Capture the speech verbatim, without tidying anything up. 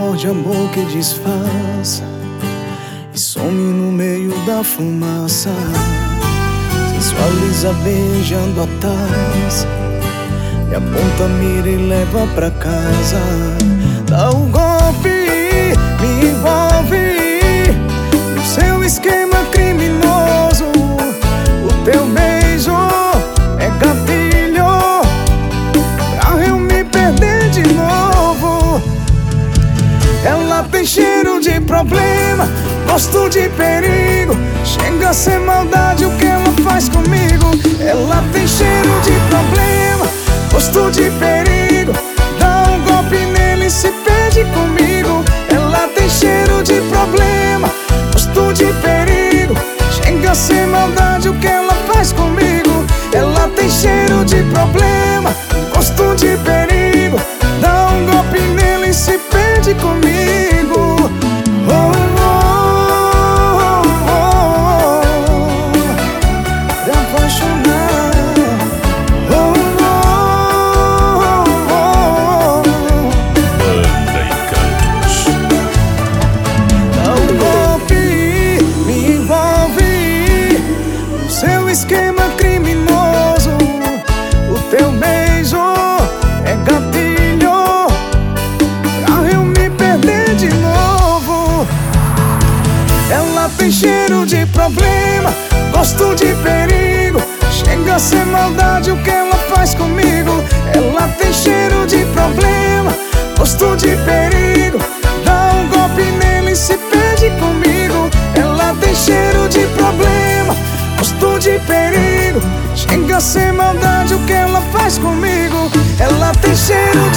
de amor que desfaz e some no meio da fumaça. Sensualiza beijando atrás, me aponta a mira e leva pra casa. Dá um golpe, me envolve no seu esquema criminoso. O teu beijo é gatilho pra eu me perder de novo. Ela tem cheiro de problema, gosto de perigo, chega a ser maldade o que ela faz comigo. Ela tem cheiro de problema, gosto de perigo, dá um golpe nele e se perde comigo. Ela tem cheiro de problema, gosto de perigo, chega a ser maldade o que ela faz comigo. Ela tem cheiro de problema, gosto de perigo, dá um golpe nele e se perde comigo. Esquema criminoso, o teu beijo é gatilho pra eu me perder de novo. Ela tem cheiro de problema, gosto de perigo, chega a ser maldade o que ela faz comigo. Ela tem cheiro de problema, gosto de perigo, dá um golpe nele e se perde comigo. Ela tem cheiro de problema, gosto de perigo, chega a ser maldade o que ela faz comigo. Ela tem cheiro